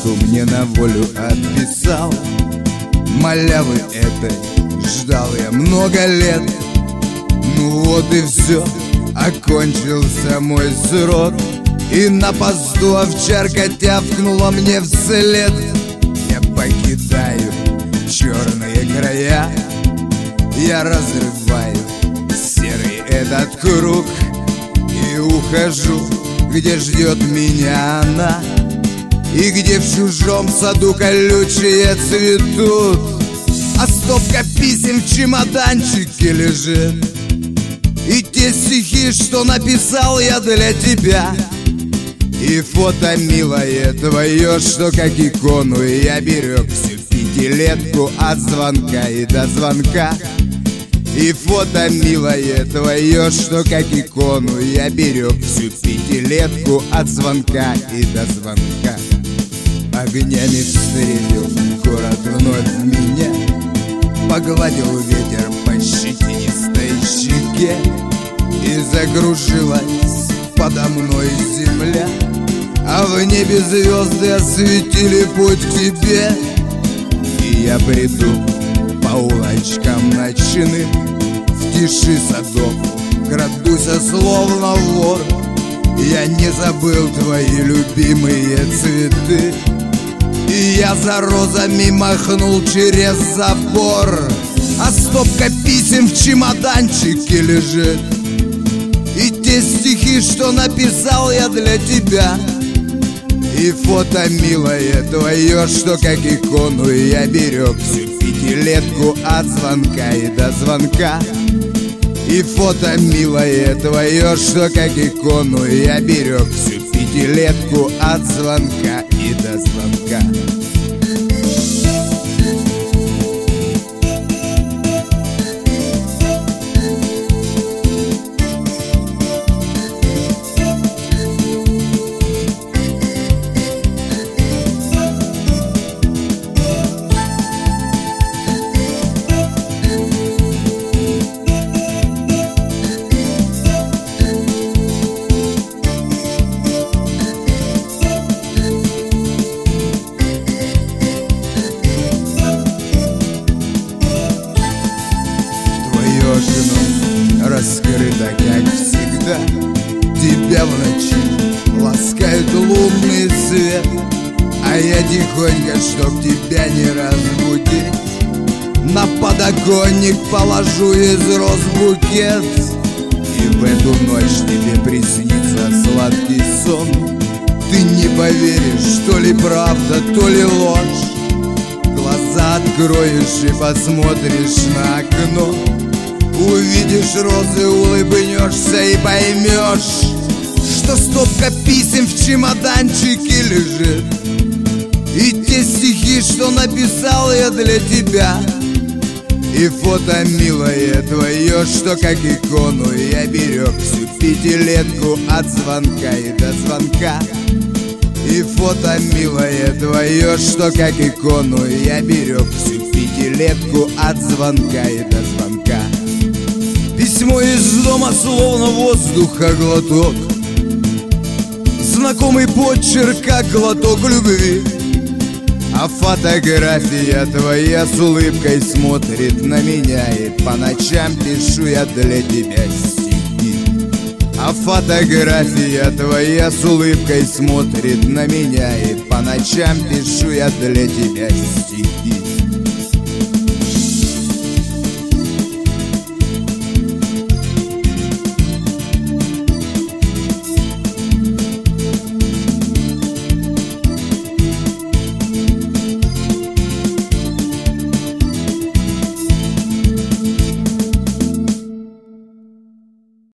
что мне на волю отписал. Малявы этой ждал я много лет. Ну вот и все, окончился мой срок. И на посту овчарка тявкнула мне вслед. Я покидаю черные края, я разрываю серый этот круг и ухожу, где ждет меня она, и где в чужом саду колючие цветут. А стопка писем в чемоданчике лежит, и те стихи, что написал я для тебя, и фото, милое, твое, что как икону я берег всю пятилетку от звонка и до звонка. И фото, милое, твое, что как икону я берег всю пятилетку от звонка и до звонка. Огнями встретил город вновь меня, погладил ветер по щетинистой щеке, и закружилась подо мной земля, а в небе звезды осветили путь к тебе. И я приду по улочкам ночным, в тиши садов крадуся словно вор. Я не забыл твои любимые цветы, и я за розами махнул через забор. А стопка писем в чемоданчике лежит, и те стихи, что написал я для тебя, и фото, милое, твое, что как икону я берег всю пятилетку от звонка и до звонка. И фото, милое, твое, что как икону я берег всю пятилетку от звонка и до звонка. Раскрыто, как всегда, тебя в ночи ласкает лунный свет, а я тихонько, чтоб тебя не разбудить, на подоконник положу из роз букет. И в эту ночь тебе приснится сладкий сон. Ты не поверишь, то ли правда, то ли ложь. Глаза откроешь и посмотришь на окно, увидишь розы, улыбнешься и поймешь, что стопка писем в чемоданчике лежит, и те стихи, что написал я для тебя, и фото, милое, твое, что как икону я берег всю пятилетку от звонка и до звонка. И фото, милое, твое, что как икону я берег всю пятилетку от звонка и до звонка. Письмо из дома словно воздуха глоток, знакомый почерк, как глоток любви. А фотография твоя с улыбкой смотрит на меня, и по ночам пишу я для тебя стихи. А фотография твоя с улыбкой смотрит на меня, и по ночам пишу я для тебя стихи.